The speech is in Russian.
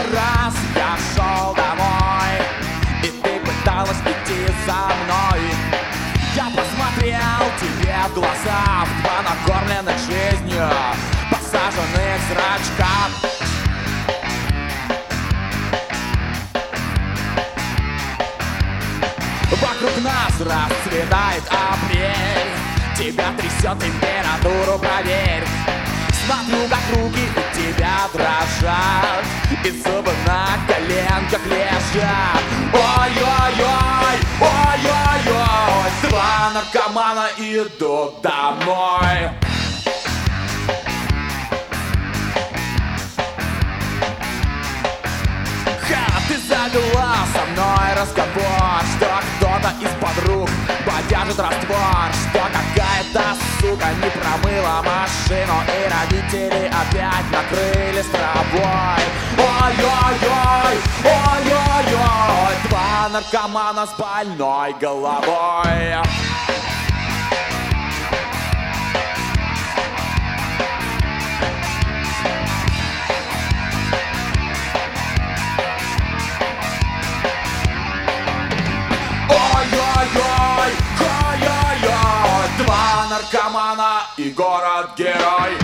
раз я шел домой, и ты пыталась идти за мной. Я посмотрел тебе в глаза, в два накормленных жизнью посаженных зрачка. Вокруг нас расцветает апрель, тебя трясет, температуру проверь. Смотрю, как руки у тебя дрожат, и зубы на коленках лежат. Ой-ой-ой, ой-ой-ой, два наркомана идут домой. Ты завела со мной разговор, что кто-то из подруг подержит раствор, что какая-то сука не промыла машину, и родители опять накрыли с травой. Ой-ой-ой, ой-ой-ой, два наркомана с больной головой. Ой-ой-ой, ой-ой-ой, два наркомана и город-герой.